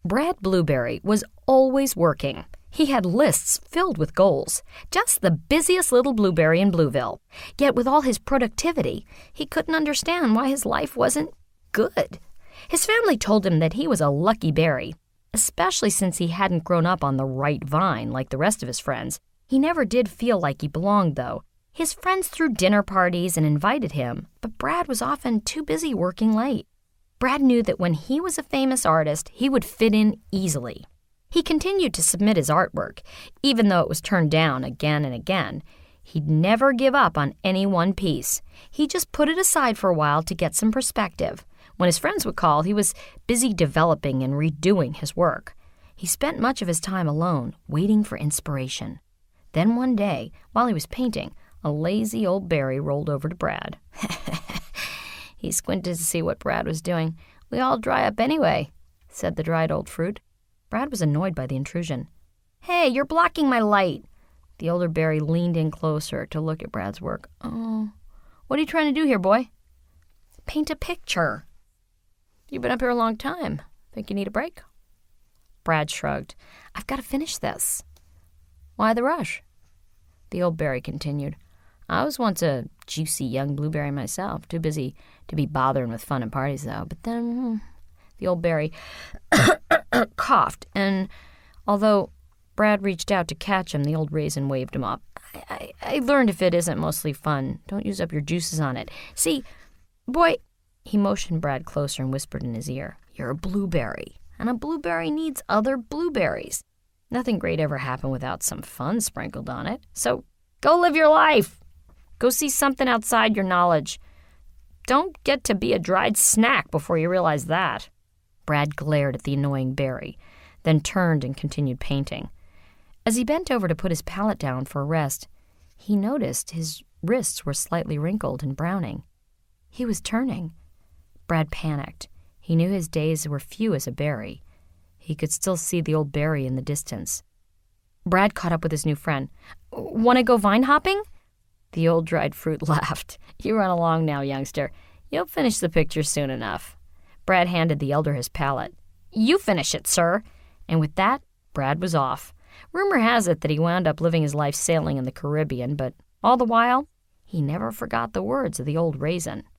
Brad Blueberry was always working. He had lists filled with goals, just the busiest little blueberry in Blueville. Yet with all his productivity, he couldn't understand why his life wasn't good. His family told him that he was a lucky berry, especially since he hadn't grown up on the right vine like the rest of his friends. He never did feel like he belonged, though. His friends threw dinner parties and invited him, but Brad was often too busy working late. Brad knew that when he was a famous artist, he would fit in easily. He continued to submit his artwork, even though it was turned down again and again. He'd never give up on any one piece. He just put it aside for a while to get some perspective. When his friends would call, he was busy developing and redoing his work. He spent much of his time alone, waiting for inspiration. Then one day, while he was painting, a lazy old berry rolled over to Brad. He squinted to see what Brad was doing. "We all dry up anyway," said the dried old fruit. Brad was annoyed by the intrusion. "Hey, you're blocking my light." The older berry leaned in closer to look at Brad's work. "Oh, what are you trying to do here, boy?" "Paint a picture." "You've been up here a long time. Think you need a break?" Brad shrugged. "I've got to finish this." "Why the rush?" The old berry continued. "I was once a juicy young blueberry myself, too busy to be bothering with fun and parties, though. But then..." The old berry coughed, and although Brad reached out to catch him, the old raisin waved him off. I learned if it isn't mostly fun, don't use up your juices on it. See, boy," he motioned Brad closer and whispered in his ear, "you're a blueberry, and a blueberry needs other blueberries. Nothing great ever happened without some fun sprinkled on it. So go live your life. Go see something outside your knowledge. Don't get to be a dried snack before you realize that." Brad glared at the annoying berry, then turned and continued painting. As he bent over to put his palette down for a rest, he noticed his wrists were slightly wrinkled and browning. He was turning. Brad panicked. He knew his days were few as a berry. He could still see the old berry in the distance. Brad caught up with his new friend. "Want to go vine hopping?" The old dried fruit laughed. "You run along now, youngster. You'll finish the picture soon enough." Brad handed the elder his palette. "You finish it, sir." And with that, Brad was off. Rumor has it that he wound up living his life sailing in the Caribbean, but all the while, he never forgot the words of the old raisin.